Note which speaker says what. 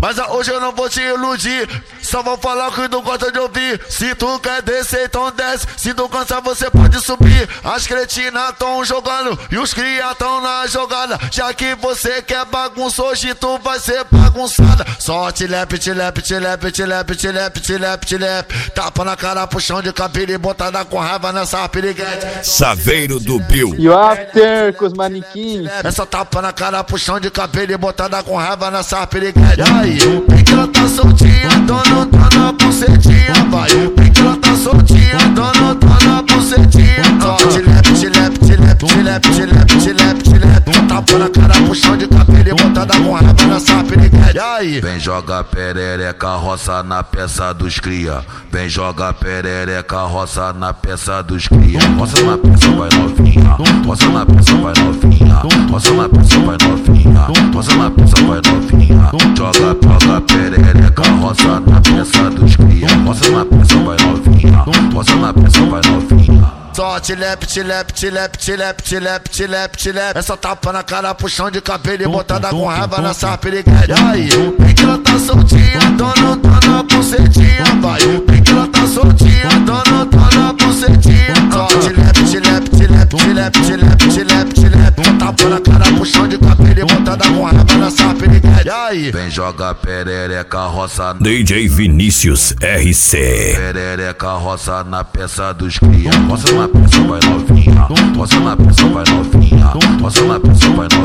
Speaker 1: Mas hoje eu não vou te iludir, só vou falar o que tu gosta de ouvir. Se tu quer descer, então desce. Se tu cansar, você pode subir. As cretinas tão jogando e os cria tão na jogada. Já que você quer bagunça, hoje tu vai ser bagunçada. Só tilepe, tilepe, tilepe, tilepe, tilepe, tilepe, tilepe. Tapa na cara, puxão de cabelo e botada com raiva nessa piriguete.
Speaker 2: Saveiro do Bill.
Speaker 3: E o after com os manequins.
Speaker 1: Essa tapa na cara, puxão de cabelo e botada com raiva nessa piriguete. Aí, vem que ela tá soltinha, dona bucetinha. Vai, vem que ela tá soltinha, dona bucetinha. Ó, tilepe, tilepe, tilepe, tilepe, tilepe, tilepe, tilepe. Tapa na cara, puxão de cabelo e botada com raiva nessa piriguete. Aí, vem jogar perereca, roça na peça dos cria. Vem jogar perereca, roça na peça dos cria. Roça na peça, vai novinha. Roça na peça, vai novinha. Roça na peça, vai novinha. Roça na peça, vai novinha. Joga perereca, roça na peça dos cria. Roça na peça, vai novinha. Roça na peça, vai novinha. Só tilepe, tilepe, tilepe, tilepe, tilepe, tilepe, tilepe. Essa tapa na cara, puxão de cabelo e botada com raiva nessa piriguete. Aí, vem que ela tá soltinha, dona bucetinha. Vai, vem que ela tá soltinha, dona bucetinha. Só tilepe, tilepe, tilepe, tilepe, tilepe, tilepe, tilepe. Tapa na cara, puxão de cabelo e botada com raiva nessa piriguete. Aí, vem jogar perereca, roça na...
Speaker 2: DJ Vinícius RC.
Speaker 1: Perereca, roça na peça dos cria. Roça na peça, vai novinha. Roça na peça, vai novinha. Roça na peça, vai novinha.